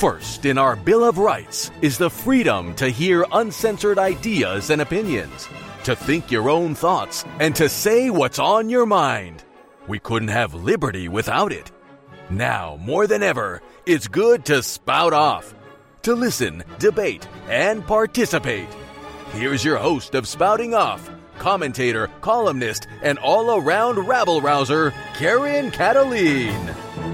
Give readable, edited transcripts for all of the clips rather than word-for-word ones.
First in our Bill of Rights is the freedom to hear uncensored ideas and opinions, to think your own thoughts, and to say what's on your mind. We couldn't have liberty without it. Now, more than ever, it's good to spout off, to listen, debate, and participate. Here's your host of Spouting Off, commentator, columnist, and all-around rabble-rouser, Karen Kataline.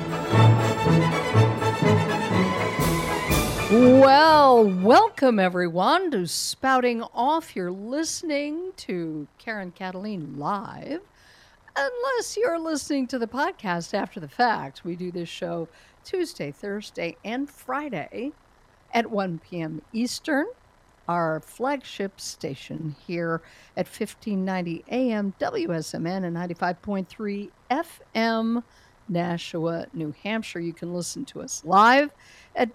Well, welcome everyone to Spouting Off. You're listening to Karen Kataline live. Unless you're listening to the podcast after the fact. We do this show Tuesday, Thursday, and Friday at 1 p.m. Eastern. Our flagship station here at 1590 AM WSMN and 95.3 FM, Nashua, New Hampshire. You can listen to us live at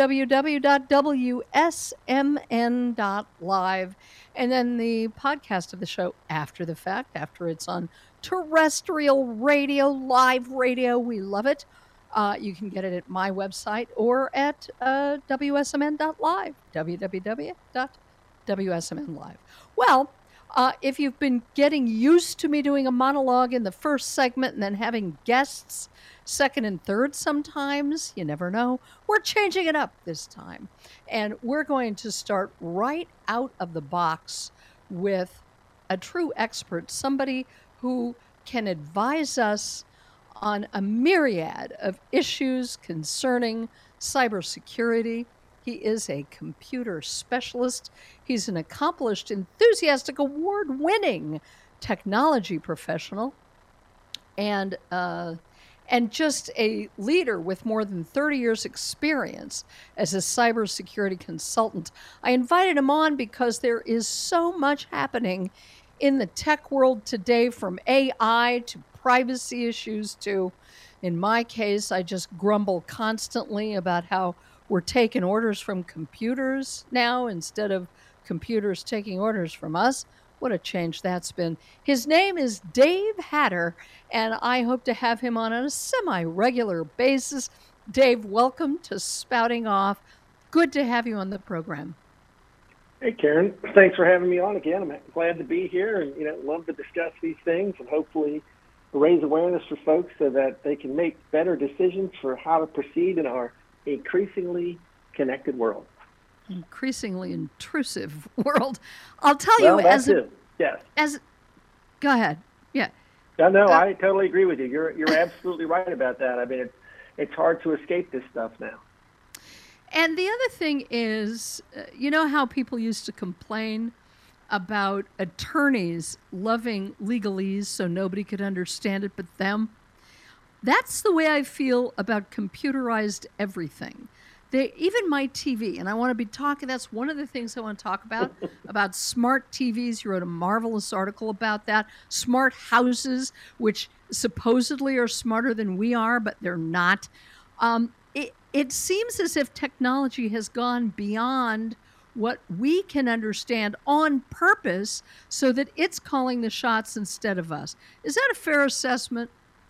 www.wsmn.live. And then the podcast of the show after the fact, after it's on terrestrial radio, live radio. We love it. You can get it at my website or at wsmn.live, www.wsmn.live. Well, if you've been getting used to me doing a monologue in the first segment and then having guests second and third sometimes, you never know, we're changing it up this time. And we're going to start right out of the box with a true expert, somebody who can advise us on a myriad of issues concerning cybersecurity. He is a computer specialist. He's an accomplished, enthusiastic, award-winning technology professional and just a leader with more than 30 years' experience as a cybersecurity consultant. I invited him on because there is so much happening in the tech world today, from AI to privacy issues to, in my case, I just grumble constantly about how we're taking orders from computers now instead of computers taking orders from us. What a change that's been. His name is Dave Hatter, and I hope to have him on a semi-regular basis. Dave, welcome to Spouting Off. Good to have you on the program. Hey, Karen. Thanks for having me on again. I'm glad to be here and, love to discuss these things and hopefully raise awareness for folks so that they can make better decisions for how to proceed in our increasingly connected world. Increasingly intrusive world. I'll tell you, go ahead. Yeah. No, I totally agree with you. You're absolutely right about that. I mean, it's hard to escape this stuff now. And the other thing is, you know how people used to complain about attorneys loving legalese so nobody could understand it but them? That's the way I feel about computerized everything. Even my TV, and I want to be talking, that's one of the things I want to talk about smart TVs. You wrote a marvelous article about that. Smart houses, which supposedly are smarter than we are, but they're not. It seems as if technology has gone beyond what we can understand on purpose so that it's calling the shots instead of us. Is that a fair assessment?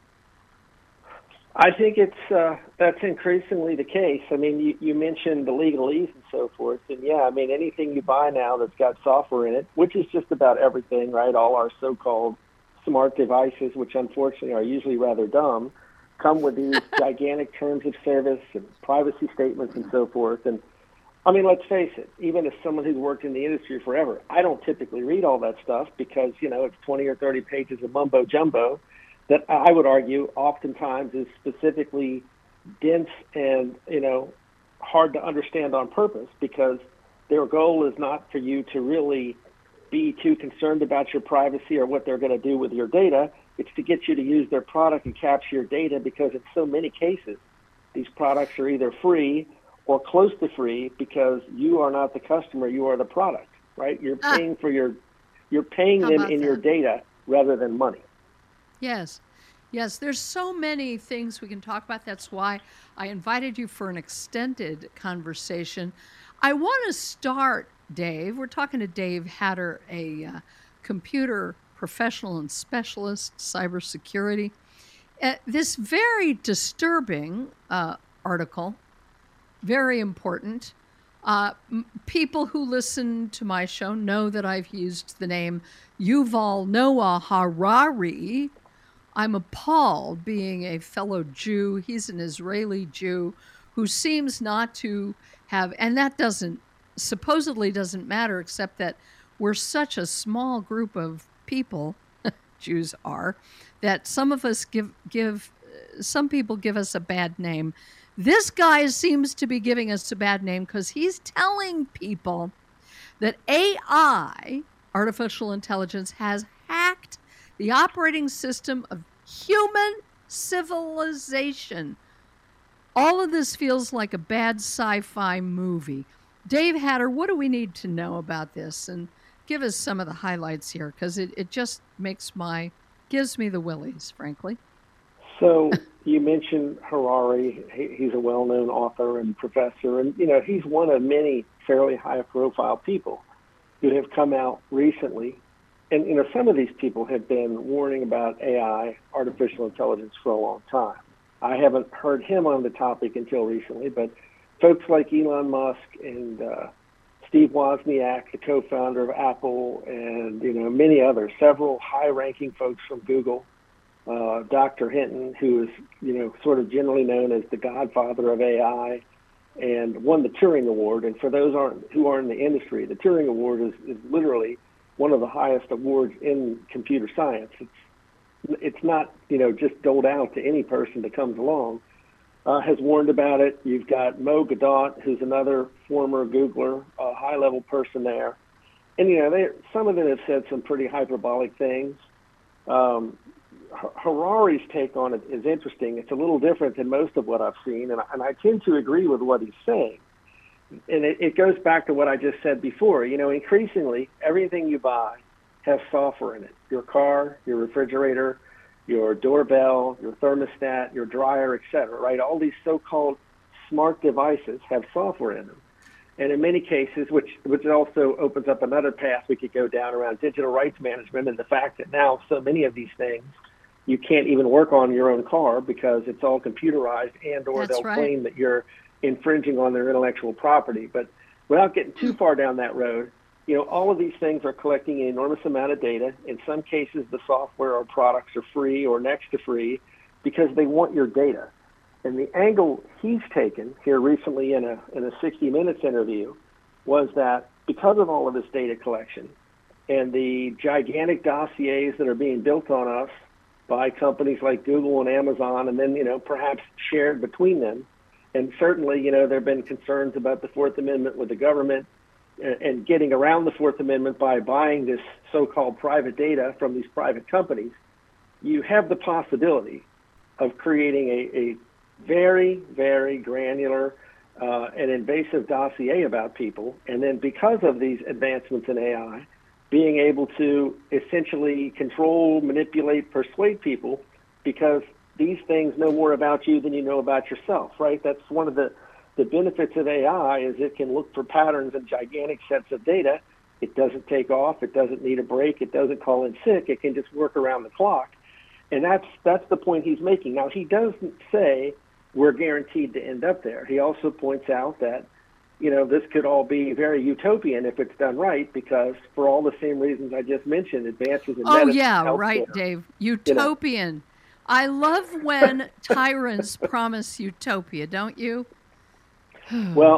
I think that's increasingly the case. I mean, you mentioned the legalese and so forth, and anything you buy now that's got software in it, which is just about everything, right? All our so-called smart devices, which unfortunately are usually rather dumb, come with these gigantic terms of service and privacy statements and so forth. And I mean, let's face it, even as someone who's worked in the industry forever, I don't typically read all that stuff because, it's 20 or 30 pages of mumbo jumbo that I would argue oftentimes is specifically dense and, hard to understand on purpose because their goal is not for you to really be too concerned about your privacy or what they're going to do with your data. It's to get you to use their product and capture your data because in so many cases, these products are either free or close to free because you are not the customer, you are the product, right? You're paying you're paying them in your data rather than money. Yes. There's so many things we can talk about. That's why I invited you for an extended conversation. I want to start, Dave. We're talking to Dave Hatter, a computer professional and specialist, cybersecurity. This very disturbing article very important. People who listen to my show know that I've used the name Yuval Noah Harari. I'm appalled being a fellow Jew. He's an Israeli Jew who seems not to have, and that supposedly doesn't matter, except that we're such a small group of people, Jews are, that some of us some people give us a bad name. This guy seems to be giving us a bad name because he's telling people that AI, artificial intelligence, has hacked the operating system of human civilization. All of this feels like a bad sci-fi movie. Dave Hatter, what do we need to know about this? And give us some of the highlights here, because it just gives me the willies, frankly. So you mentioned Harari. He's a well-known author and professor, and he's one of many fairly high-profile people who have come out recently. And some of these people have been warning about AI, artificial intelligence, for a long time. I haven't heard him on the topic until recently, but folks like Elon Musk and Steve Wozniak, the co-founder of Apple, and many others, several high-ranking folks from Google, Dr. Hinton, who is sort of generally known as the godfather of AI, and won the Turing Award. And for those who aren't in the industry, the Turing Award is literally one of the highest awards in computer science. It's not just doled out to any person that comes along. Has warned about it. You've got Mo Gadot, who's another former Googler, a high-level person there. And, some of them have said some pretty hyperbolic things. Harari's take on it is interesting. It's a little different than most of what I've seen, and I tend to agree with what he's saying. And it goes back to what I just said before. Increasingly, everything you buy has software in it. Your car, your refrigerator, your doorbell, your thermostat, your dryer, etc., right? All these so-called smart devices have software in them. And in many cases, which also opens up another path we could go down around digital rights management, and the fact that now so many of these things, you can't even work on your own car because it's all computerized, and or they'll claim that you're infringing on their intellectual property. But without getting too far down that road, all of these things are collecting an enormous amount of data. In some cases, the software or products are free or next to free because they want your data. And the angle he's taken here recently in a 60 Minutes interview was that because of all of this data collection and the gigantic dossiers that are being built on us by companies like Google and Amazon, and then, perhaps shared between them, and certainly, there have been concerns about the Fourth Amendment with the government and getting around the Fourth Amendment by buying this so-called private data from these private companies. You have the possibility of creating a very, very granular and invasive dossier about people, and then because of these advancements in AI, being able to essentially control, manipulate, persuade people, because these things know more about you than you know about yourself, right? That's one of the benefits of AI is it can look for patterns in gigantic sets of data. It doesn't take off. It doesn't need a break. It doesn't call in sick. It can just work around the clock. And that's the point he's making. Now, he doesn't say we're guaranteed to end up there. He also points out that, this could all be very utopian if it's done right, because for all the same reasons I just mentioned, advances in medicine. Oh, yeah, right, Dave. Utopian. I love when tyrants promise utopia, don't you? Well,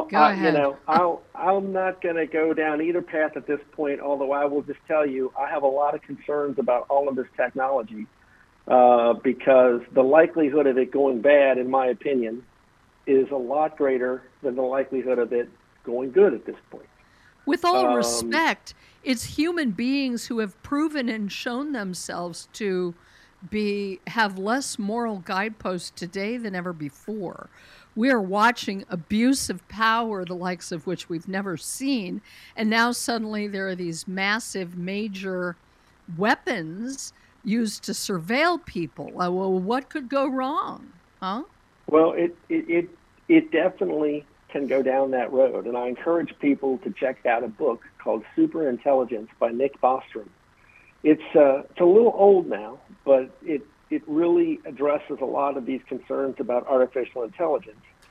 I'm not going to go down either path at this point, although I will just tell you I have a lot of concerns about all of this technology because the likelihood of it going bad, in my opinion, is a lot greater than the likelihood of it going good at this point. With all respect, it's human beings who have proven and shown themselves to have less moral guideposts today than ever before. We are watching abuse of power, the likes of which we've never seen, and now suddenly there are these massive, major weapons used to surveil people. Well, what could go wrong, huh? Well, it definitely can go down that road, and I encourage people to check out a book called Superintelligence by Nick Bostrom. It's a little old now, but it really addresses a lot of these concerns about artificial intelligence.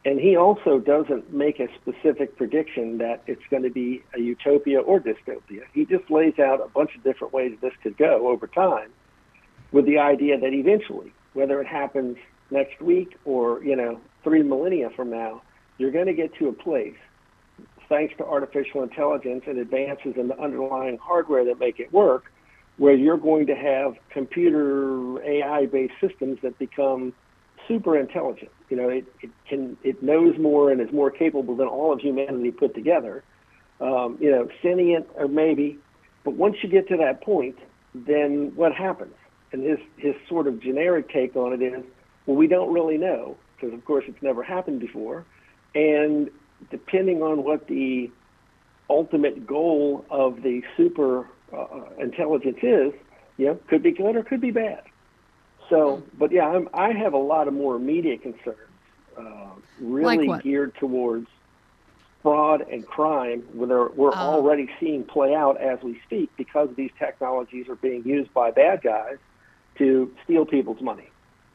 And he also doesn't make a specific prediction that it's going to be a utopia or dystopia. He just lays out a bunch of different ways this could go over time, with the idea that eventually, whether it happens next week or 3 millennia from now, you're going to get to a place, thanks to artificial intelligence and advances in the underlying hardware that make it work, where you're going to have computer AI-based systems that become super intelligent. It knows more and is more capable than all of humanity put together. Sentient or maybe, but once you get to that point, then what happens? And his sort of generic take on it is, well, we don't really know, because of course it's never happened before, and depending on what the ultimate goal of the super intelligence is, could be good or could be bad. So, but yeah, I have a lot of more immediate concerns, really like geared towards fraud and crime, where we're already seeing play out as we speak, because these technologies are being used by bad guys to steal people's money.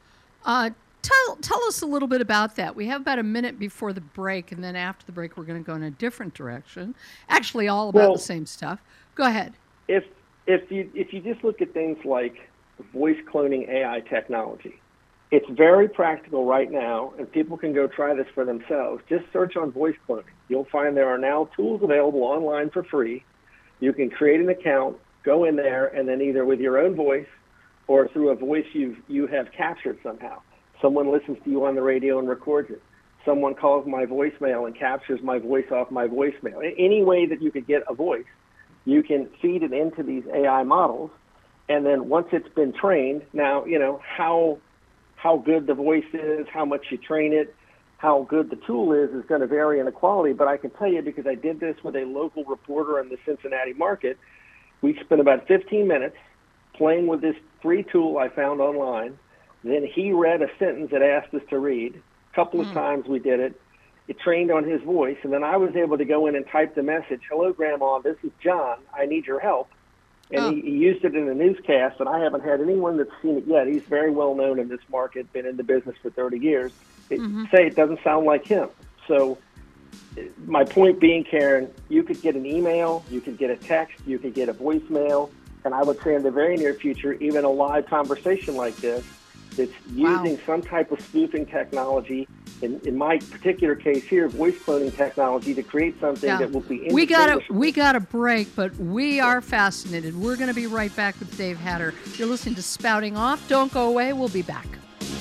Tell us a little bit about that. We have about a minute before the break, and then after the break, we're going to go in a different direction. Actually, all about the same stuff. Go ahead. If you just look at things like voice cloning AI technology, it's very practical right now, and people can go try this for themselves. Just search on voice cloning. You'll find there are now tools available online for free. You can create an account, go in there, and then either with your own voice or through a voice you have captured somehow. Someone listens to you on the radio and records it. Someone calls my voicemail and captures my voice off my voicemail. Any way that you could get a voice, you can feed it into these AI models, and then once it's been trained, now, how good the voice is, how much you train it, how good the tool is going to vary in the quality. But I can tell you, because I did this with a local reporter in the Cincinnati market, we spent about 15 minutes playing with this free tool I found online. Then he read a sentence that asked us to read. A couple of times we did it. It trained on his voice, and then I was able to go in and type the message, "Hello, Grandma, this is John. I need your help." And he used it in a newscast, and I haven't had anyone that's seen it yet. He's very well known in this market, been in the business for 30 years. Say it doesn't sound like him. So my point being, Karen, you could get an email, you could get a text, you could get a voicemail, and I would say in the very near future, even a live conversation like this, that's using some type of spoofing technology, in my particular case here, voice cloning technology, to create something that will be indistinguishable. We got a break, but we are fascinated. We're going to be right back with Dave Hatter. You're listening to Spouting Off. Don't go away. We'll be back.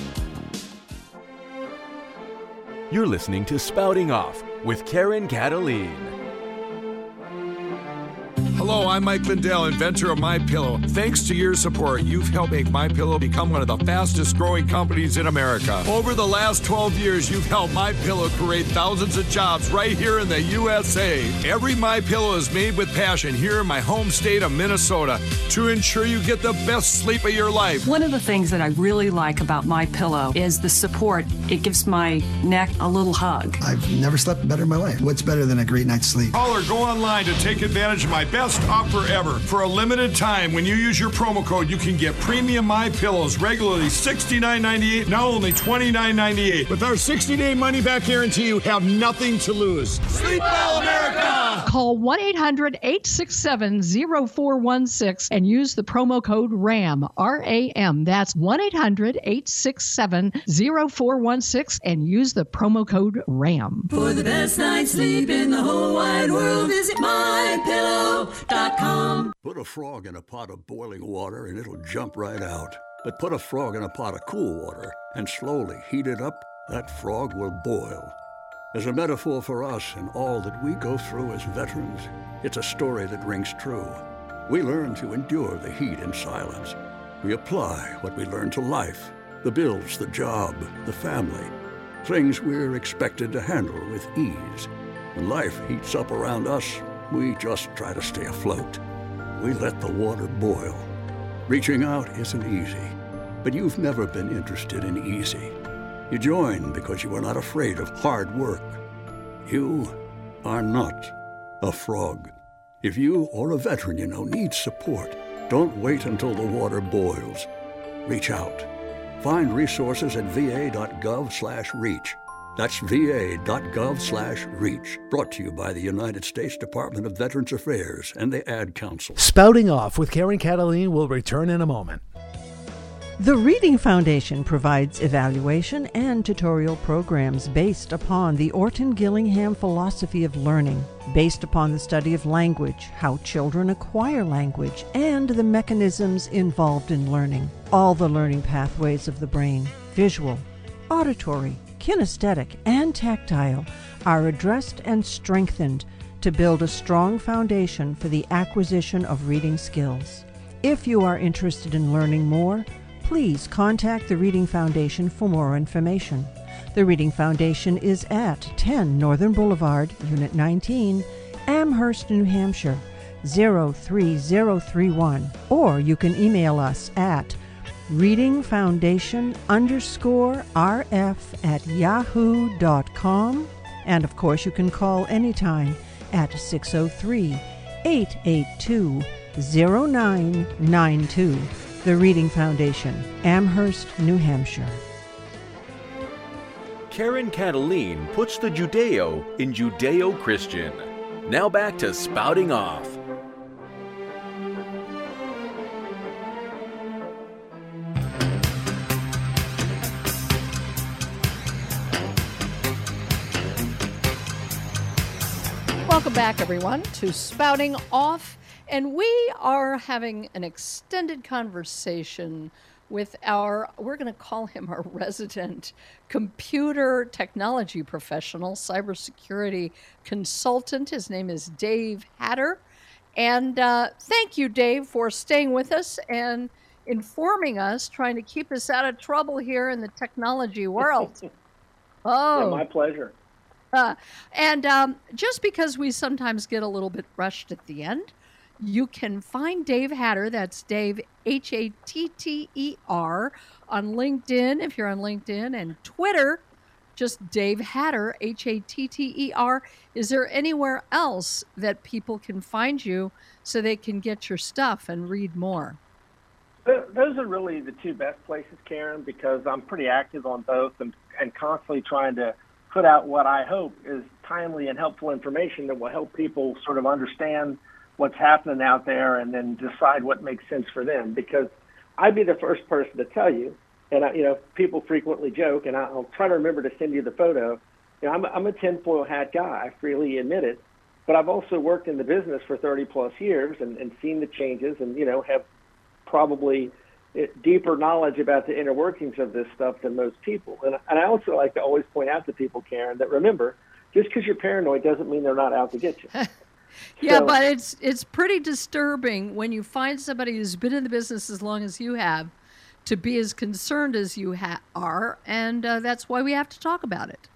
You're listening to Spouting Off with Karen Cataline. Hello, I'm Mike Lindell, inventor of MyPillow. Thanks to your support, you've helped make MyPillow become one of the fastest growing companies in America. Over the last 12 years, you've helped MyPillow create thousands of jobs right here in the USA. Every MyPillow is made with passion here in my home state of Minnesota to ensure you get the best sleep of your life. One of the things that I really like about MyPillow is the support. It gives my neck a little hug. I've never slept better in my life. What's better than a great night's sleep? Call or go online to take advantage of my best offer ever. For a limited time, when you use your promo code, you can get premium MyPillows, regularly $69.98, now only $29.98. With our 60-day money-back guarantee, you have nothing to lose. Sleep well, America! Call 1-800-867-0416 and use the promo code RAM, R-A-M. That's 1-800-867-0416 and use the promo code RAM. For the best night's sleep in the whole wide world, visit MyPillow.com. Put a frog in a pot of boiling water and it'll jump right out. But put a frog in a pot of cool water and slowly heat it up, that frog will boil. As a metaphor for us and all that we go through as veterans, it's a story that rings true. We learn to endure the heat in silence. We apply what we learn to life, the bills, the job, the family, things we're expected to handle with ease. When life heats up around us, we just try to stay afloat. We let the water boil. Reaching out isn't easy, but you've never been interested in easy. You join because you are not afraid of hard work. You are not a frog. If you or a veteran you know needs support, don't wait until the water boils. Reach out. Find resources at va.gov/reach. That's va.gov/reach. Brought to you by the United States Department of Veterans Affairs and the Ad Council. Spouting Off with Karen Cataline will return in a moment. The Reading Foundation provides evaluation and tutorial programs based upon the Orton Gillingham philosophy of learning, based upon the study of language, how children acquire language, and the mechanisms involved in learning. All the learning pathways of the brain, visual, auditory, kinesthetic, and tactile, are addressed and strengthened to build a strong foundation for the acquisition of reading skills. If you are interested in learning more, please contact the Reading Foundation for more information. The Reading Foundation is at 10 Northern Boulevard, Unit 19, Amherst, New Hampshire, 03031. Or you can email us at readingfoundation_rf@yahoo.com. And of course, you can call anytime at 603-882-0992. The Reading Foundation, Amherst, New Hampshire. Karen Cataline puts the Judeo in Judeo-Christian. Now back to Spouting Off. Welcome back, everyone, to Spouting Off. And we are having an extended conversation with we're going to call him our resident computer technology professional, cybersecurity consultant. His name is Dave Hatter. And thank you, Dave, for staying with us and informing us, trying to keep us out of trouble here in the technology world. Yeah, my pleasure. And just because we sometimes get a little bit rushed at the end, you can find Dave Hatter, that's Dave, Hatter, on LinkedIn, if you're on LinkedIn, and Twitter, just Dave Hatter, Hatter. Is there anywhere else that people can find you so they can get your stuff and read more? Those are really the two best places, Karen, because I'm pretty active on both and constantly trying to put out what I hope is timely and helpful information that will help people sort of understand what's happening out there and then decide what makes sense for them. Because I'd be the first person to tell you, and people frequently joke, and I'll try to remember to send you the photo. I'm a tinfoil hat guy, I freely admit it, but I've also worked in the business for 30 plus years and seen the changes and, have probably deeper knowledge about the inner workings of this stuff than most people. And I also like to always point out to people, Karen, that remember, just because you're paranoid doesn't mean they're not out to get you. Yeah, but it's pretty disturbing when you find somebody who's been in the business as long as you have to be as concerned as you are, and that's why we have to talk about it.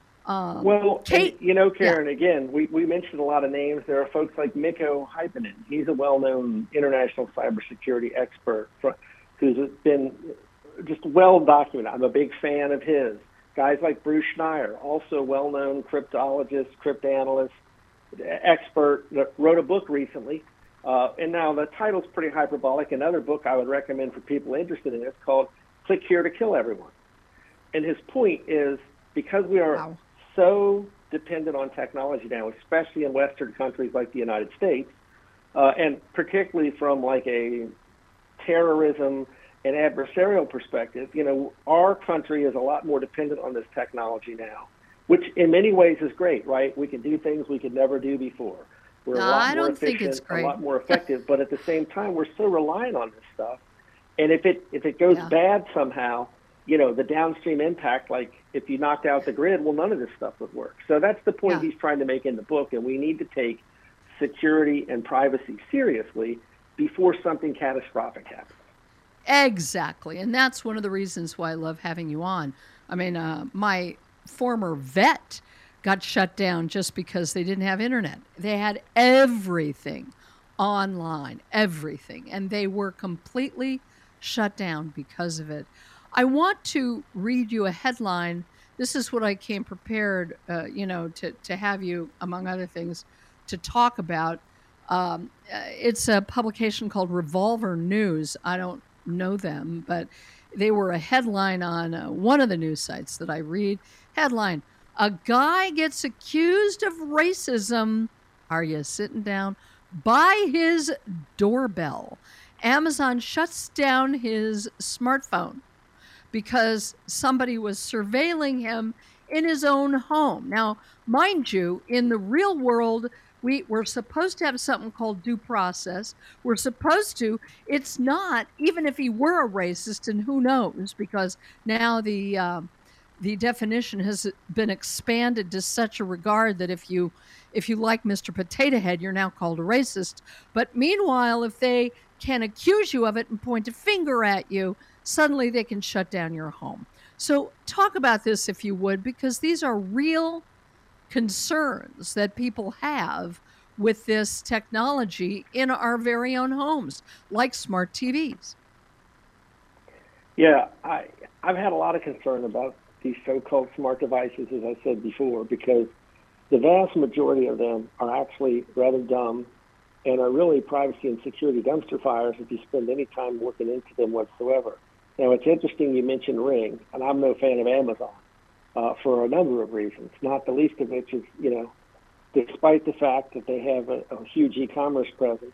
Kate, Karen, again, we mentioned a lot of names. There are folks like Mikko Hyppinen. He's a well-known international cybersecurity expert who's been just well documented. I'm a big fan of his. Guys like Bruce Schneier, also well-known cryptologist, cryptanalyst, expert, that wrote a book recently. And now the title's pretty hyperbolic. Another book I would recommend for people interested in it is called Click Here to Kill Everyone. And his point is, because we are so dependent on technology now, especially in Western countries like the United States, and particularly from like a terrorism and adversarial perspective, our country is a lot more dependent on this technology now, which in many ways is great, right? We can do things we could never do before. We're a lot more efficient, a lot more effective, but at the same time, we're so reliant on this stuff. And if it goes bad somehow, the downstream impact, like if you knocked out the grid, well, none of this stuff would work. So that's the point he's trying to make in the book, and we need to take security and privacy seriously before something catastrophic happens. Exactly, and that's one of the reasons why I love having you on. I mean, my former vet got shut down just because they didn't have internet. They had everything online, everything, and they were completely shut down because of it. I want to read you a headline. This is what I came prepared, to have you, among other things, to talk about. It's a publication called Revolver News. I don't know them, but they were a headline on one of the news sites that I read. Headline: A guy gets accused of racism. Are you sitting down? By his doorbell. Amazon shuts down his smartphone because somebody was surveilling him in his own home. Now, mind you, in the real world, we're supposed to have something called due process. We're supposed to. It's not, even if he were a racist, and who knows, because now the definition has been expanded to such a regard that if you like Mr. Potato Head, you're now called a racist. But meanwhile, if they can accuse you of it and point a finger at you, suddenly they can shut down your home. So talk about this, if you would, because these are real concerns that people have with this technology in our very own homes, like smart TVs. Yeah, I've had a lot of concern about these so-called smart devices, as I said before, because the vast majority of them are actually rather dumb and are really privacy and security dumpster fires if you spend any time looking into them whatsoever. Now, it's interesting you mentioned Ring, and I'm no fan of Amazon for a number of reasons, not the least of which is, despite the fact that they have a huge e-commerce presence,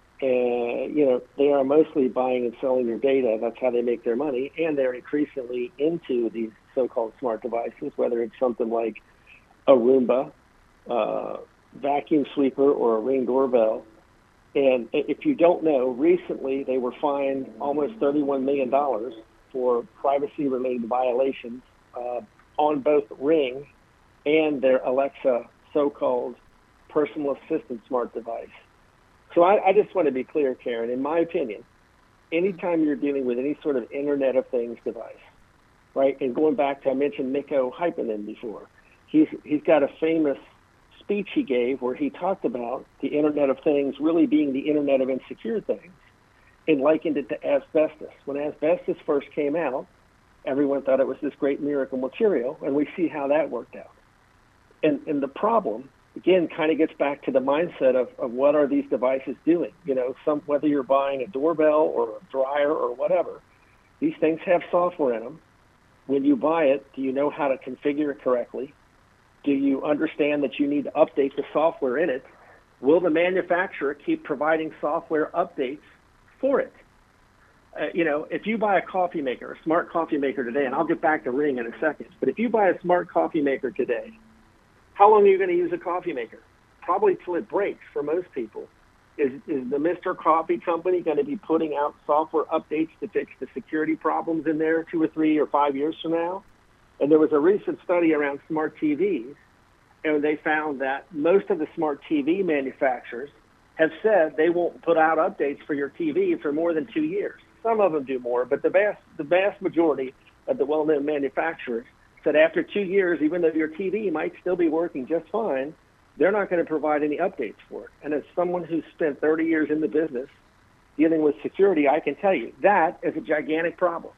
and, they are mostly buying and selling your data. That's how they make their money, and they're increasingly into these so-called smart devices, whether it's something like a Roomba, vacuum sweeper, or a Ring doorbell. And if you don't know, recently they were fined almost $31 million for privacy-related violations on both Ring and their Alexa so-called personal assistant smart device. So I just want to be clear, Karen, in my opinion, anytime you're dealing with any sort of Internet of Things device, right, and going back to, I mentioned Mikko Hyppinen before, he's got a famous speech he gave where he talked about the Internet of Things really being the Internet of insecure things and likened it to asbestos. When asbestos first came out, everyone thought it was this great miracle material, and we see how that worked out. And the problem, again, kind of gets back to the mindset of what are these devices doing? Whether you're buying a doorbell or a dryer or whatever, these things have software in them. When you buy it, do you know how to configure it correctly? Do you understand that you need to update the software in it? Will the manufacturer keep providing software updates for it? If you buy a coffee maker, a smart coffee maker today, and I'll get back to Ring in a second, but if you buy a smart coffee maker today, how long are you going to use a coffee maker? Probably till it breaks for most people. Is the Mr. Coffee Company going to be putting out software updates to fix the security problems in there 2 or 3 or 5 years from now? And there was a recent study around smart TVs, and they found that most of the smart TV manufacturers have said they won't put out updates for your TV for more than 2 years. Some of them do more, but the vast majority of the well-known manufacturers said after 2 years, even though your TV might still be working just fine, they're not going to provide any updates for it. And as someone who's spent 30 years in the business dealing with security, I can tell you that is a gigantic problem.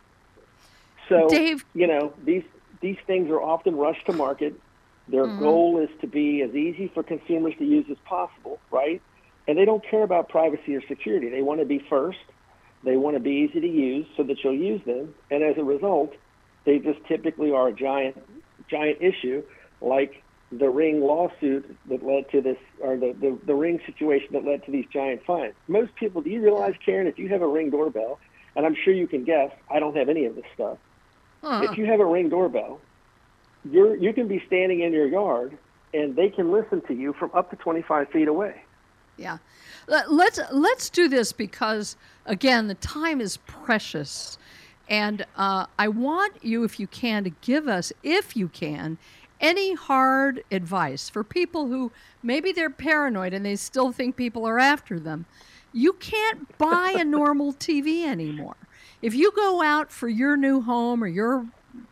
So, Dave, these things are often rushed to market. Their goal is to be as easy for consumers to use as possible, right? And they don't care about privacy or security. They want to be first. They want to be easy to use so that you'll use them. And as a result, they just typically are a giant issue, like the Ring lawsuit that led to this, or the Ring situation that led to these giant fines. Most people, do you realize, Karen, if you have a Ring doorbell, and I'm sure you can guess, I don't have any of this stuff. If you have a Ring doorbell, you can be standing in your yard, and they can listen to you from up to 25 feet away. Yeah. Let's do this because, again, the time is precious. And I want you, if you can, to give us, if you can, any hard advice for people who maybe they're paranoid and they still think people are after them. You can't buy a normal TV anymore. If you go out for your new home or your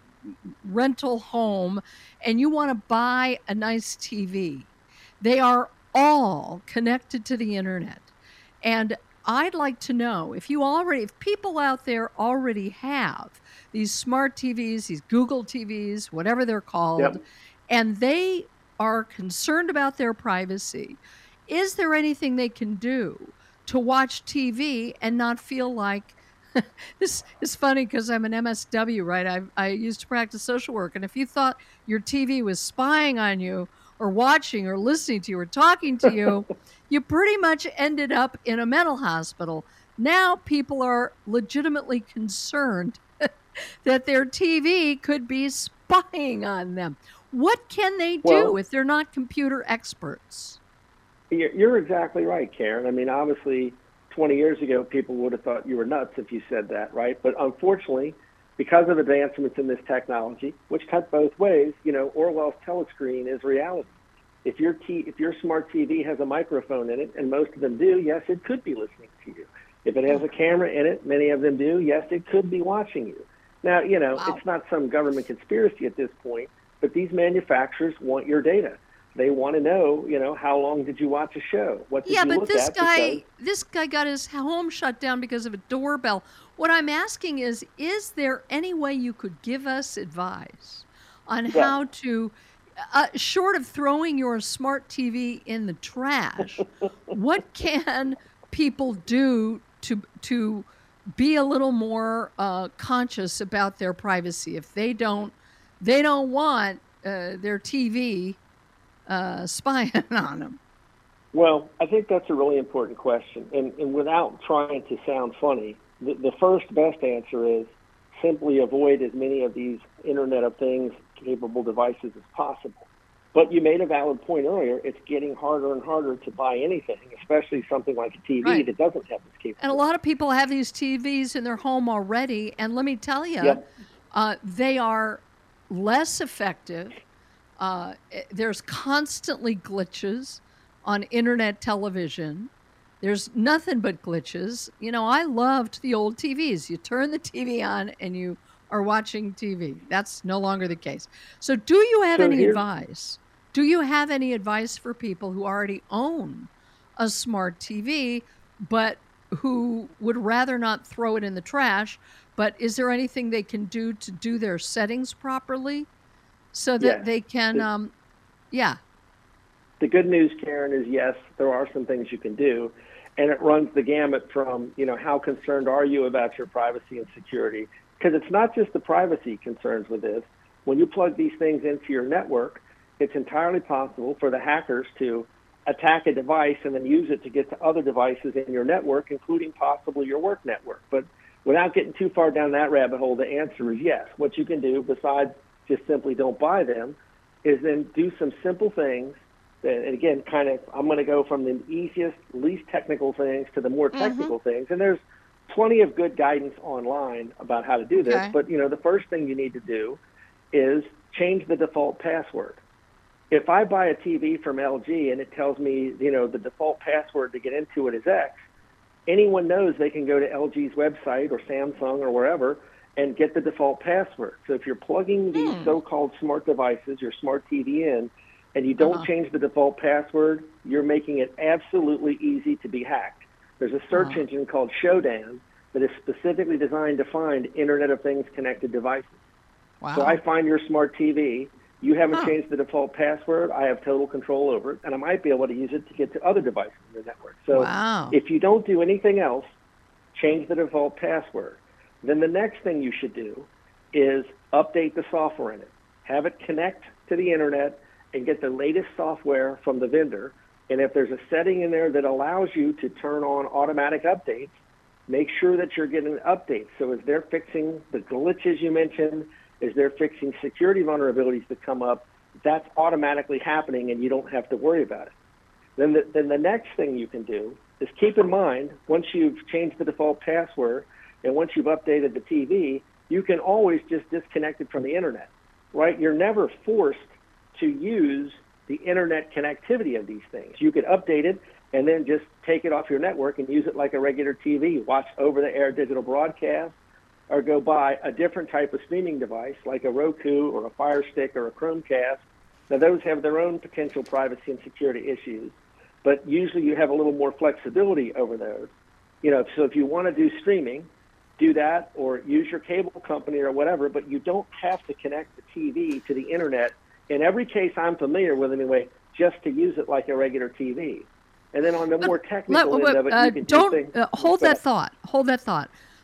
rental home and you want to buy a nice TV, they are all connected to the internet. And I'd like to know if people out there already have these smart TVs, these Google TVs, whatever they're called, and they are concerned about their privacy, is there anything they can do to watch TV and not feel like This is funny because I'm an MSW, right? I used to practice social work, and if you thought your TV was spying on you or watching or listening to you or talking to you, you pretty much ended up in a mental hospital. Now people are legitimately concerned that their TV could be spying on them. What can they do if they're not computer experts? You're exactly right, Karen. I mean, obviously, 20 years ago, people would have thought you were nuts if you said that, right? But unfortunately, because of advancements in this technology, which cut both ways, Orwell's telescreen is reality. If your smart TV has a microphone in it, and most of them do, yes, it could be listening to you. If it has a camera in it, many of them do, yes, it could be watching you. Now, It's not some government conspiracy at this point, but these manufacturers want your data. They want to know, how long did you watch a show? What did you look at? This guy got his home shut down because of a doorbell. What I'm asking is there any way you could give us advice on how to, short of throwing your smart TV in the trash, what can people do to be a little more conscious about their privacy if they don't want their TV spying on them? Well, I think that's a really important question. And without trying to sound funny, the first best answer is simply avoid as many of these Internet of Things capable devices as possible. But you made a valid point earlier. It's getting harder and harder to buy anything, especially something like a TV that doesn't have this capability. And a lot of people have these TVs in their home already. And let me tell you, they are less effective. There's constantly glitches on internet television. There's nothing but glitches. I loved the old TVs. You turn the TV on and you are watching TV. That's no longer the case. So do you have any advice? Do you have any advice for people who already own a smart TV, but who would rather not throw it in the trash? But is there anything they can do to do their settings properly so that they can, The good news, Karen, is yes, there are some things you can do. And it runs the gamut from, how concerned are you about your privacy and security? Because it's not just the privacy concerns with this. When you plug these things into your network, it's entirely possible for the hackers to attack a device and then use it to get to other devices in your network, including possibly your work network. But without getting too far down that rabbit hole, the answer is yes. What you can do, besides just simply don't buy them, is then do some simple things. And again, I'm going to go from the easiest, least technical things to the more technical things. And there's plenty of good guidance online about how to do this. Okay. But, the first thing you need to do is change the default password. If I buy a TV from LG and it tells me, the default password to get into it is X, anyone knows they can go to LG's website or Samsung or wherever and get the default password. So if you're plugging these so-called smart devices, your smart TV in, and you don't change the default password, you're making it absolutely easy to be hacked. There's a search engine called Shodan that is specifically designed to find Internet of Things connected devices. Wow. So I find your smart TV. You haven't changed the default password. I have total control over it, and I might be able to use it to get to other devices in the network. So if you don't do anything else, change the default password. Then the next thing you should do is update the software in it. Have it connect to the Internet and get the latest software from the vendor. And if there's a setting in there that allows you to turn on automatic updates, make sure that you're getting updates. So as they're fixing the glitches you mentioned, as they're fixing security vulnerabilities that come up, that's automatically happening and you don't have to worry about it. Then the next thing you can do is keep in mind, once you've changed the default password and once you've updated the TV, you can always just disconnect it from the Internet, right? You're never forced to use the Internet connectivity of these things. You could update it and then just take it off your network and use it like a regular TV, watch over-the-air digital broadcast, or go buy a different type of streaming device like a Roku or a Fire Stick or a Chromecast. Now, those have their own potential privacy and security issues, but usually you have a little more flexibility over those. So if you want to do streaming, do that or use your cable company or whatever, but you don't have to connect the TV to the Internet. In every case I'm familiar with anyway, just to use it like a regular TV. And then on the more technical end of it, you can do things. Hold that thought.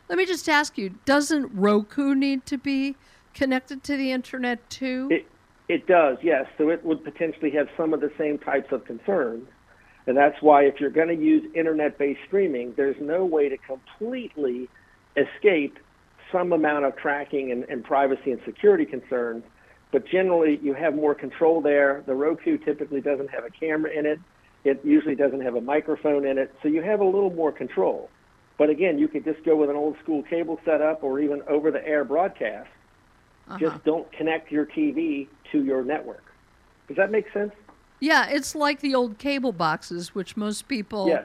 Let me just ask you, doesn't Roku need to be connected to the internet too? It does, yes. So it would potentially have some of the same types of concerns. And that's why if you're going to use internet-based streaming, there's no way to completely escape some amount of tracking and privacy and security concerns. But generally, you have more control there. The Roku typically doesn't have a camera in it. It usually doesn't have a microphone in it. So you have a little more control. But again, you could just go with an old school cable setup or even over-the-air broadcast. Just don't connect your TV to your network. Does that make sense? Yeah, it's like the old cable boxes, which most people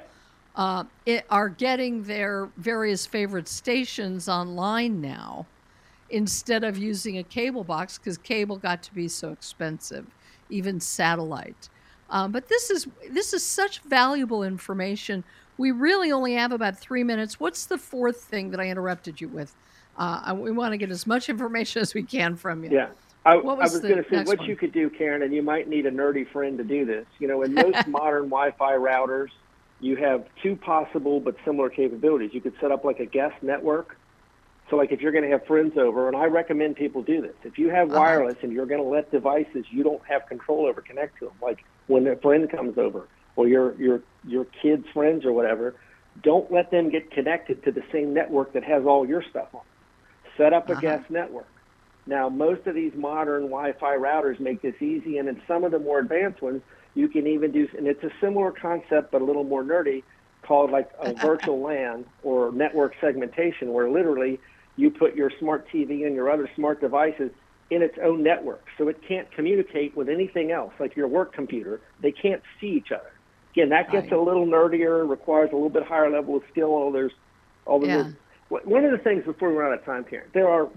are getting their various favorite stations online now instead of using a cable box because cable got to be so expensive, even satellite. But this is such valuable information. We really only have about 3 minutes. What's the fourth thing that I interrupted you with? We want to get as much information as we can from you. Yeah. I was going to say what you could do, Karen, and you might need a nerdy friend to do this. You know, in most modern Wi-Fi routers, you have two possible but similar capabilities. You could set up like a guest network. So like if you're going to have friends over, and I recommend people do this. If you have wireless and you're going to let devices you don't have control over connect to them, like when a friend comes over or your kids' friends or whatever, don't let them get connected to the same network that has all your stuff on. Set up a guest network. Now, most of these modern Wi-Fi routers make this easy, and in some of the more advanced ones, you can even do, and it's a similar concept but a little more nerdy, called like a virtual LAN or network segmentation, where literally you put your smart TV and your other smart devices in its own network, so it can't communicate with anything else, like your work computer. They can't see each other. Again, that gets a little nerdier, requires a little bit higher level of skill. There's all the One of the things before we run out of time, Karen, there are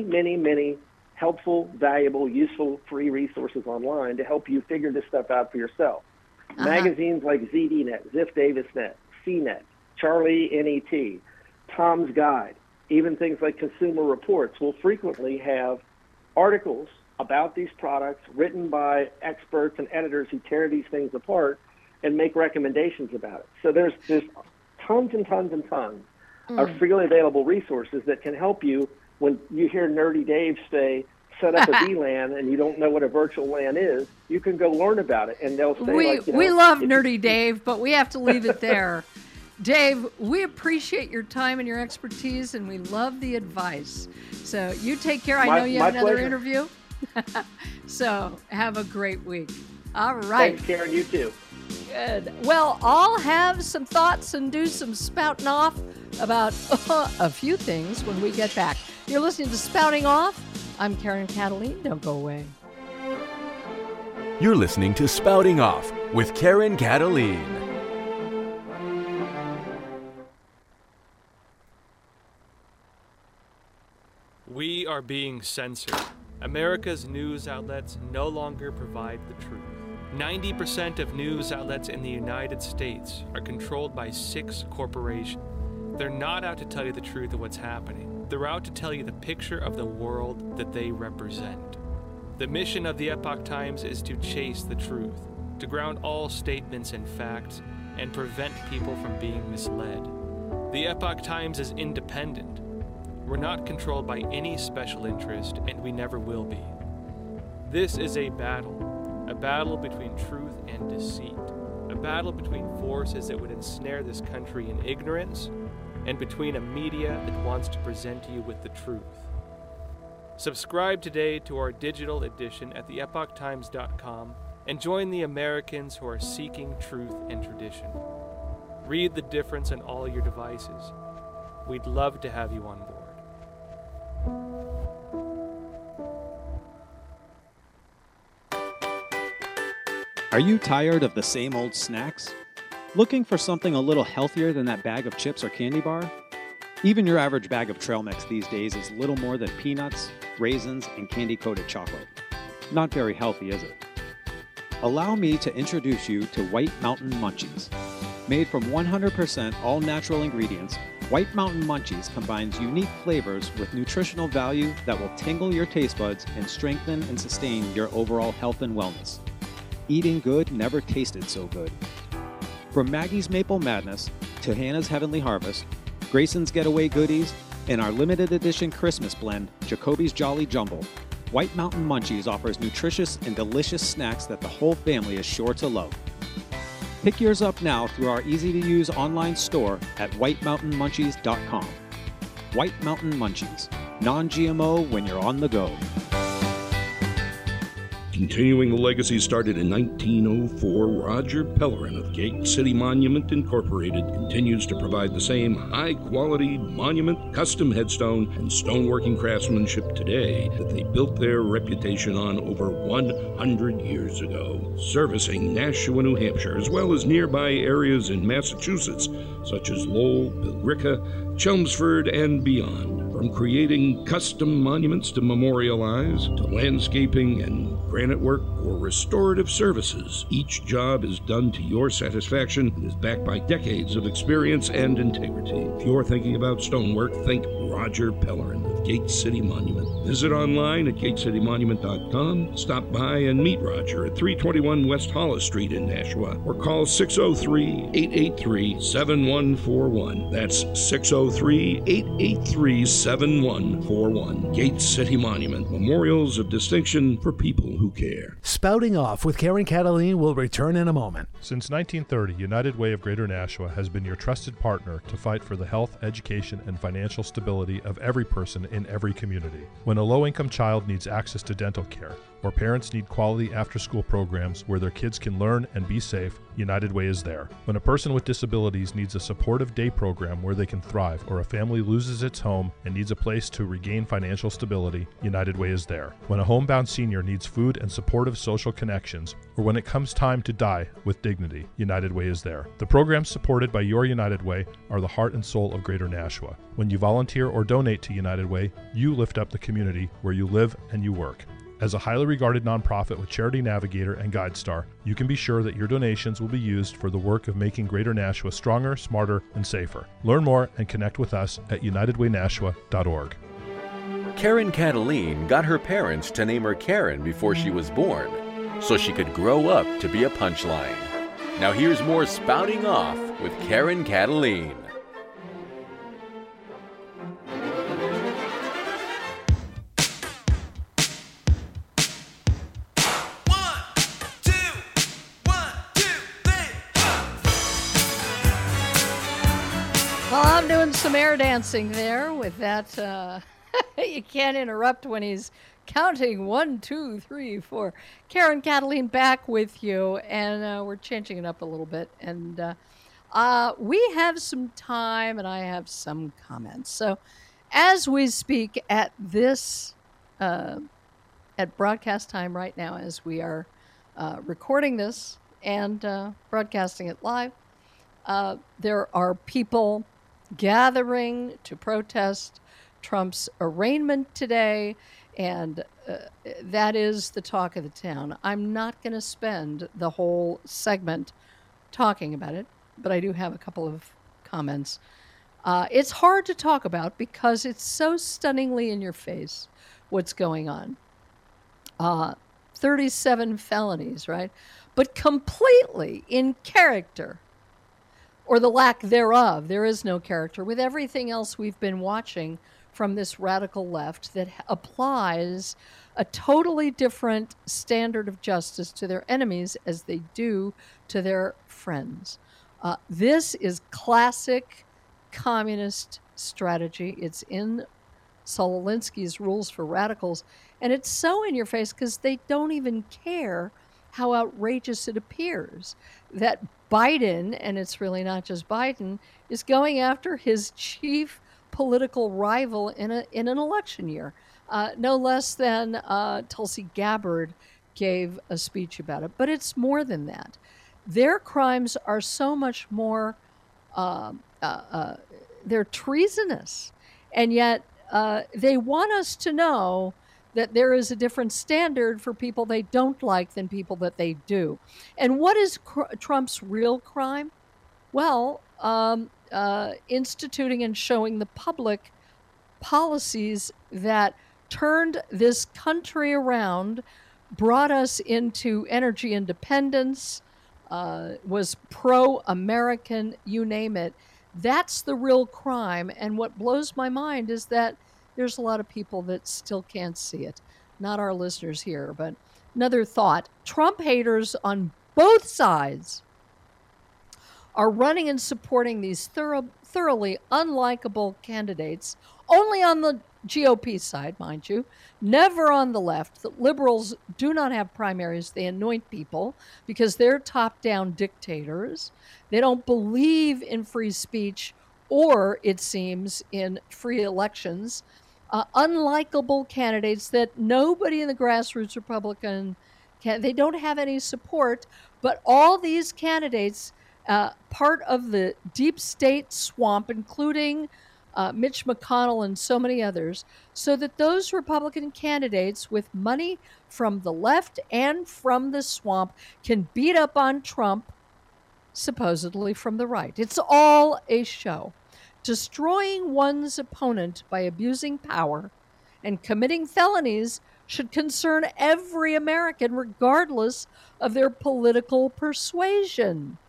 many helpful, valuable, useful, free resources online to help you figure this stuff out for yourself. Magazines like ZDNet, Ziff DavisNet, CNET, Charlie NET, Tom's Guide, even things like Consumer Reports will frequently have articles about these products written by experts and editors who tear these things apart and make recommendations about it. So there's tons and tons and tons of freely available resources that can help you when you hear Nerdy Dave say, set up a VLAN and you don't know what a virtual LAN is, you can go learn about it. And they'll say, we love Nerdy Dave, but we have to leave it there. Dave, we appreciate your time and your expertise, and we love the advice. So you take care. I know you have another interview. So have a great week. All right. Thanks, Karen. You too. Good. Well, I'll have some thoughts and do some spouting off about a few things when we get back. You're listening to Spouting Off. I'm Karen Cataline. Don't go away. You're listening to Spouting Off with Karen Cataline. We are being censored. America's news outlets no longer provide the truth. 90% of news outlets in the United States are controlled by 6 corporations. They're not out to tell you the truth of what's happening. They're out to tell you the picture of the world that they represent. The mission of the Epoch Times is to chase the truth, to ground all statements in facts, and prevent people from being misled. The Epoch Times is independent. We're not controlled by any special interest, and we never will be. This is a battle between truth and deceit, a battle between forces that would ensnare this country in ignorance, and between a media that wants to present you with the truth. Subscribe today to our digital edition at theepochtimes.com and join the Americans who are seeking truth and tradition. Read the difference on all your devices. We'd love to have you on board. Are you tired of the same old snacks? Looking for something a little healthier than that bag of chips or candy bar? Even your average bag of trail mix these days is little more than peanuts, raisins, and candy-coated chocolate. Not very healthy, is it? Allow me to introduce you to White Mountain Munchies. Made from 100% all-natural ingredients, White Mountain Munchies combines unique flavors with nutritional value that will tingle your taste buds and strengthen and sustain your overall health and wellness. Eating good never tasted so good. From Maggie's Maple Madness to Hannah's Heavenly Harvest, Grayson's Getaway Goodies, In our limited edition Christmas blend, Jacoby's Jolly Jumble, White Mountain Munchies offers nutritious and delicious snacks that the whole family is sure to love. Pick yours up now through our easy-to-use online store at whitemountainmunchies.com. White Mountain Munchies, non-GMO when you're on the go. Continuing the legacy started in 1904, Roger Pellerin of Gate City Monument Incorporated continues to provide the same high-quality monument, custom headstone, and stoneworking craftsmanship today that they built their reputation on over 100 years ago, servicing Nashua, New Hampshire, as well as nearby areas in Massachusetts, such as Lowell, Billerica, Chelmsford, and beyond. From creating custom monuments to memorialize, to landscaping and granite work or restorative services, each job is done to your satisfaction and is backed by decades of experience and integrity. If you're thinking about stonework, think Roger Pellerin of Gate City Monument. Visit online at gatecitymonument.com, stop by and meet Roger at 321 West Hollis Street in Nashua, or call 603-883-7141. That's 603-883-7141. Gate City Monument, memorials of distinction for people who care. Spouting Off with Karen Cataline will return in a moment. Since 1930, United Way of Greater Nashua has been your trusted partner to fight for the health, education, and financial stability of every person in every community. When a low-income child needs access to dental care, or parents need quality after-school programs where their kids can learn and be safe, United Way is there. When a person with disabilities needs a supportive day program where they can thrive, or a family loses its home and needs a place to regain financial stability, United Way is there. When a homebound senior needs food and supportive social connections, or when it comes time to die with dignity, United Way is there. The programs supported by your United Way are the heart and soul of Greater Nashua. When you volunteer or donate to United Way, you lift up the community where you live and you work. As a highly regarded nonprofit with Charity Navigator and GuideStar, you can be sure that your donations will be used for the work of making Greater Nashua stronger, smarter, and safer. Learn more and connect with us at unitedwaynashua.org. Karen Cataline got her parents to name her Karen before she was born, so she could grow up to be a punchline. Now here's more Spouting Off with Karen Cataline. Well, I'm doing some air dancing there with that. You can't interrupt when he's counting 1, 2, 3, 4. Karen Cataline back with you, and we're changing it up a little bit. And we have some time, and I have some comments. So as we speak at this, at broadcast time right now, as we are recording this and broadcasting it live, there are people gathering to protest Trump's arraignment today, and that is the talk of the town. I'm not going to spend the whole segment talking about it, but I do have a couple of comments. It's hard to talk about because it's so stunningly in your face what's going on. 37 felonies, right? But completely in character, or the lack thereof. There is no character with everything else we've been watching from this radical left that applies a totally different standard of justice to their enemies as they do to their friends. This is classic communist strategy. It's in Saul Alinsky's Rules for Radicals, and it's so in your face because they don't even care how outrageous it appears that Biden, and it's really not just Biden, is going after his chief political rival in an election year. No less than Tulsi Gabbard gave a speech about it. But it's more than that. Their crimes are so much more, they're treasonous. And yet they want us to know that there is a different standard for people they don't like than people that they do. And what is Trump's real crime? Well, instituting and showing the public policies that turned this country around, brought us into energy independence, was pro-American, you name it. That's the real crime. And what blows my mind is that there's a lot of people that still can't see it. Not our listeners here, but another thought. Trump haters on both sides are running and supporting these thoroughly unlikable candidates, only on the GOP side, mind you, never on the left. The liberals do not have primaries. They anoint people because they're top-down dictators. They don't believe in free speech or, it seems, in free elections. Unlikable candidates that nobody in the grassroots Republican they don't have any support, but all these candidates, part of the deep state swamp, including Mitch McConnell and so many others, so that those Republican candidates with money from the left and from the swamp can beat up on Trump, supposedly from the right. It's all a show. Destroying one's opponent by abusing power and committing felonies should concern every American, regardless of their political persuasion.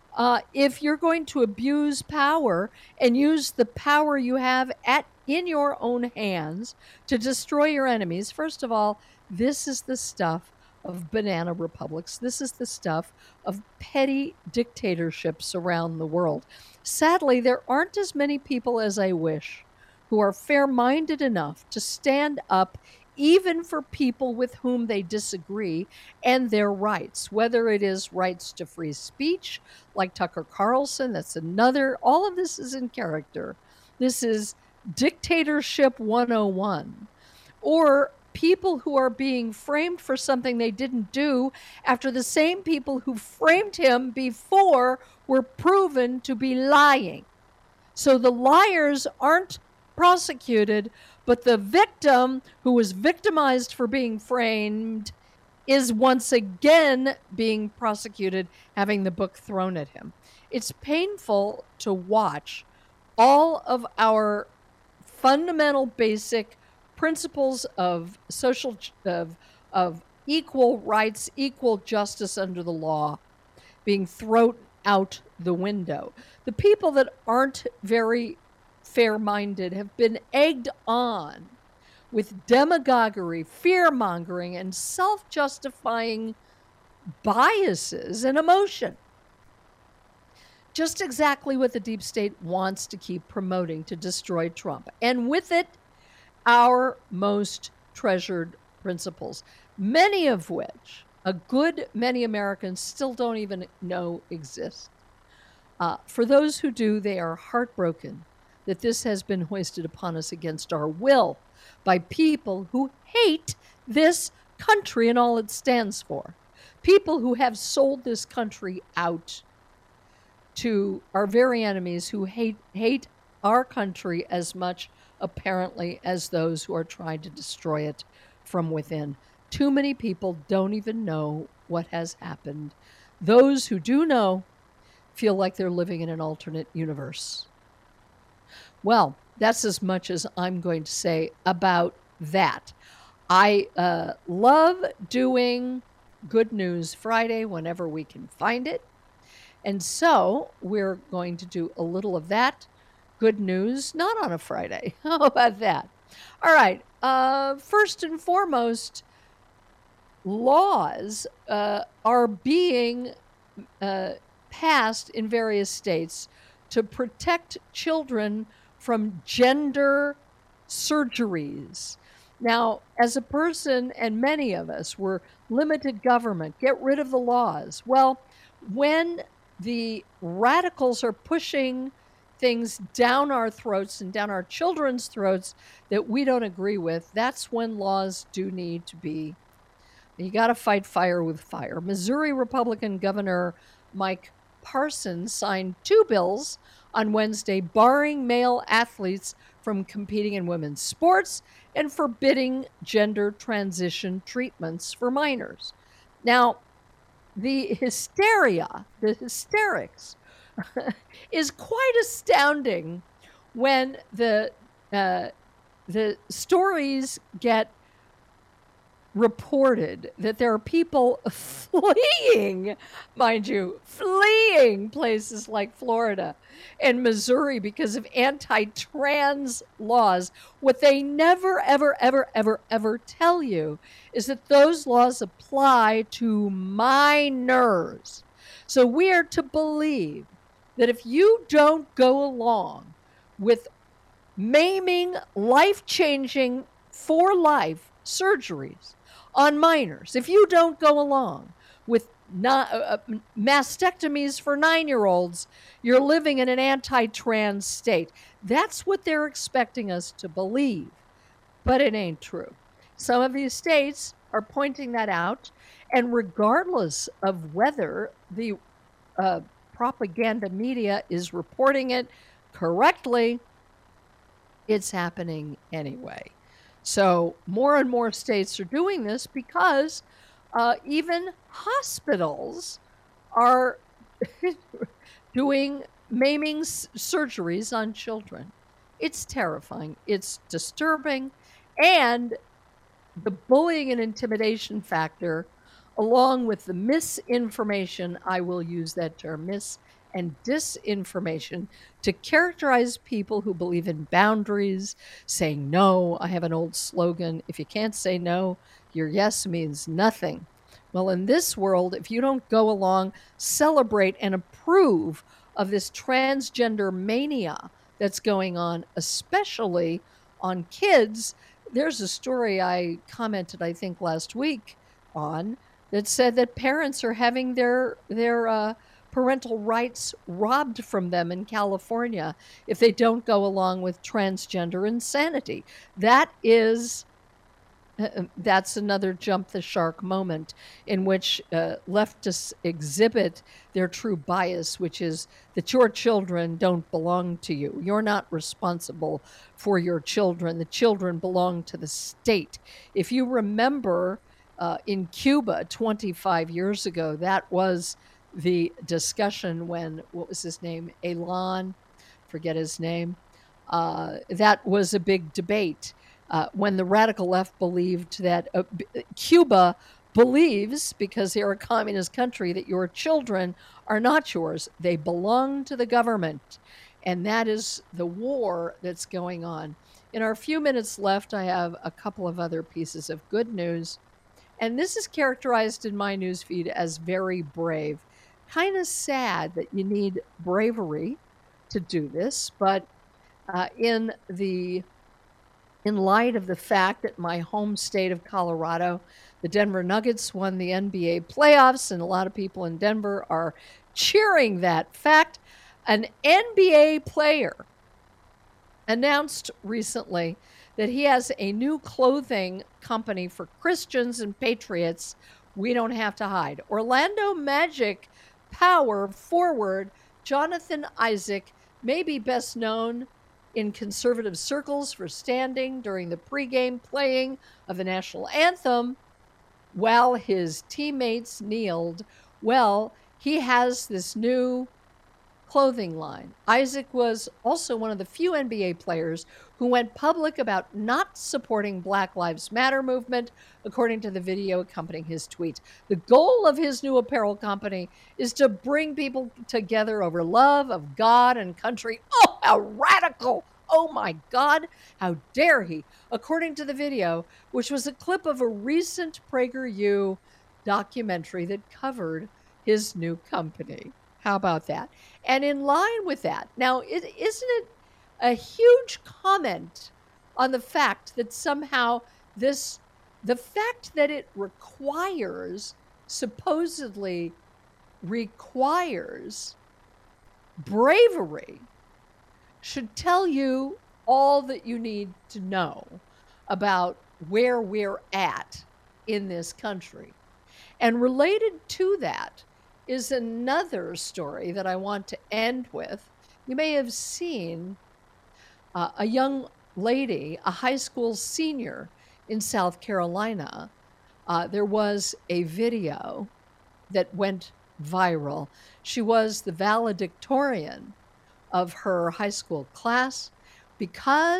If you're going to abuse power and use the power you have in your own hands to destroy your enemies, first of all, this is the stuff of banana republics. This is the stuff of petty dictatorships around the world. Sadly, there aren't as many people as I wish who are fair-minded enough to stand up even for people with whom they disagree and their rights, whether it is rights to free speech, like Tucker Carlson, that's another, all of this is in character. This is dictatorship 101. Or people who are being framed for something they didn't do after the same people who framed him before were proven to be lying. So the liars aren't prosecuted, but the victim who was victimized for being framed is once again being prosecuted, having the book thrown at him. It's painful to watch all of our fundamental basic principles of social of equal rights, equal justice under the law being thrown out the window. The people that aren't very fair-minded have been egged on with demagoguery, fear-mongering, and self-justifying biases and emotion. Just exactly what the deep state wants to keep promoting to destroy Trump. And with it, our most treasured principles, many of which a good many Americans still don't even know exist. For those who do, they are heartbroken that this has been hoisted upon us against our will by people who hate this country and all it stands for. People who have sold this country out to our very enemies who hate our country as much, apparently, as those who are trying to destroy it from within. Too many people don't even know what has happened. Those who do know feel like they're living in an alternate universe. Well, that's as much as I'm going to say about that. I love doing Good News Friday whenever we can find it. And so we're going to do a little of that. Good news, not on a Friday. How about that? All right. First and foremost, laws are being passed in various states to protect children from gender surgeries. Now, as a person, and many of us, were limited government, get rid of the laws. Well, when the radicals are pushing things down our throats and down our children's throats that we don't agree with, that's when laws do need to be. You got to fight fire with fire. Missouri Republican Governor Mike Parson signed 2 bills on Wednesday barring male athletes from competing in women's sports and forbidding gender transition treatments for minors. Now, the hysteria, the hysterics, is quite astounding when the stories get reported that there are people fleeing, mind you, fleeing places like Florida and Missouri because of anti-trans laws. What they never, ever, ever, ever, ever tell you is that those laws apply to minors. So we are to believe that if you don't go along with maiming, life-changing, for life surgeries on minors, if you don't go along with mastectomies for 9-year-olds, you're living in an anti-trans state. That's what they're expecting us to believe, but it ain't true. Some of these states are pointing that out, and regardless of whether the propaganda media is reporting it correctly, it's happening anyway. So more and more states are doing this because even hospitals are doing maiming surgeries on children. It's terrifying. It's disturbing. And the bullying and intimidation factor, along with the misinformation, I will use that term, and disinformation, to characterize people who believe in boundaries, saying no. I have an old slogan: if you can't say no, your yes means nothing. Well, in this world, if you don't go along, celebrate, and approve of this transgender mania that's going on, especially on kids. There's a story I commented, I think, last week on that said that parents are having their parental rights robbed from them in California if they don't go along with transgender insanity. That's another jump the shark moment in which leftists exhibit their true bias, which is that your children don't belong to you. You're not responsible for your children. The children belong to the state. If you remember in Cuba 25 years ago, that was the discussion when, what was his name? Elan, forget his name. That was a big debate when the radical left believed that Cuba believes, because they're a communist country, that your children are not yours. They belong to the government. And that is the war that's going on. In our few minutes left, I have a couple of other pieces of good news. And this is characterized in my newsfeed as very brave. Kind of sad that you need bravery to do this, but in light of the fact that my home state of Colorado, the Denver Nuggets won the NBA playoffs, and a lot of people in Denver are cheering that fact, an NBA player announced recently that he has a new clothing company for Christians and patriots. We don't have to hide. Orlando Magic power forward Jonathan Isaac may be best known in conservative circles for standing during the pregame playing of the national anthem while his teammates kneeled. Well, he has this new clothing line. Isaac was also one of the few NBA players who went public about not supporting Black Lives Matter movement, according to the video accompanying his tweet. The goal of his new apparel company is to bring people together over love of God and country. Oh, how radical! Oh my God, how dare he? According to the video, which was a clip of a recent PragerU documentary that covered his new company. How about that? And in line with that, now, isn't it a huge comment on the fact that somehow the fact that it supposedly requires bravery should tell you all that you need to know about where we're at in this country. And related to that is another story that I want to end with. You may have seen a young lady, a high school senior in South Carolina. There was a video that went viral. She was the valedictorian of her high school class because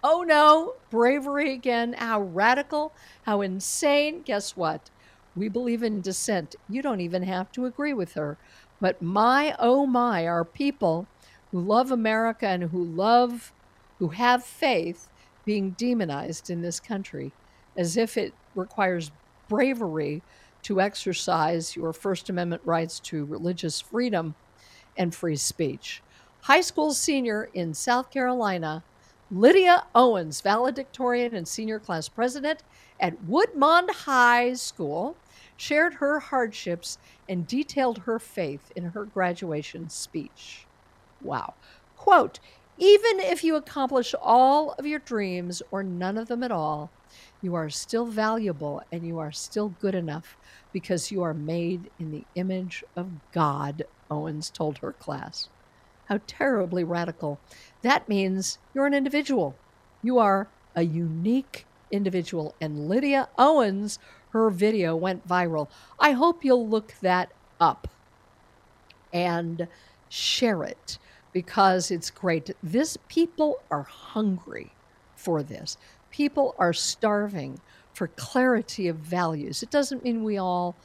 Oh no, bravery again. How radical, how insane. Guess what? We believe in dissent. You don't even have to agree with her. But my, oh my, our people who love America and who have faith being demonized in this country as if it requires bravery to exercise your First Amendment rights to religious freedom and free speech. High school senior in South Carolina, Lydia Owens, valedictorian and senior class president at Woodmond High School, shared her hardships and detailed her faith in her graduation speech. Wow. Quote, even if you accomplish all of your dreams or none of them at all, you are still valuable and you are still good enough because you are made in the image of God, Owens told her class. How terribly radical. That means you're an individual. You are a unique individual. And Lydia Owens, her video went viral. I hope you'll look that up and share it because it's great. People are hungry for this. People are starving for clarity of values. It doesn't mean we all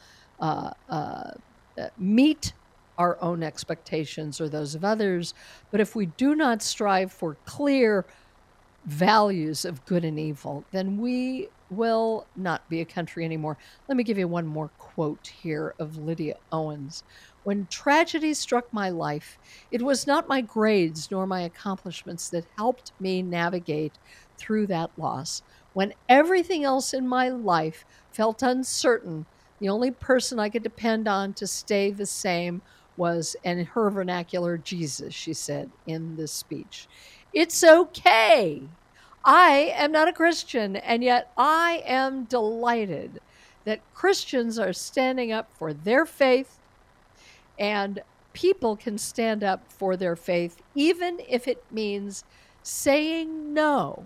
meet our own expectations or those of others, but if we do not strive for clear values of good and evil, then we will not be a country anymore. Let me give you one more quote here of Lydia Owens. When tragedy struck my life, it was not my grades nor my accomplishments that helped me navigate through that loss. When everything else in my life felt uncertain, the only person I could depend on to stay the same was, in her vernacular, Jesus, she said in this speech. It's okay. I am not a Christian, and yet I am delighted that Christians are standing up for their faith, and people can stand up for their faith, even if it means saying no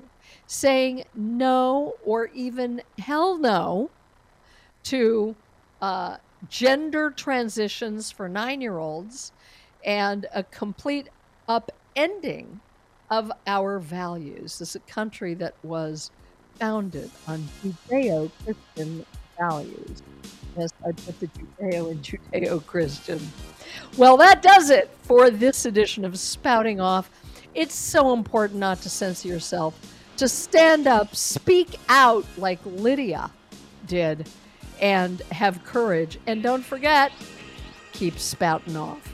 or even hell no to gender transitions for 9-year-olds and a complete upending of our values. This is a country that was founded on Judeo-Christian values. Yes, I put the Judeo and Judeo-Christian. Well, that does it for this edition of Spouting Off. It's so important not to censor yourself, to stand up, speak out like Lydia did, and have courage. And don't forget, keep spouting off.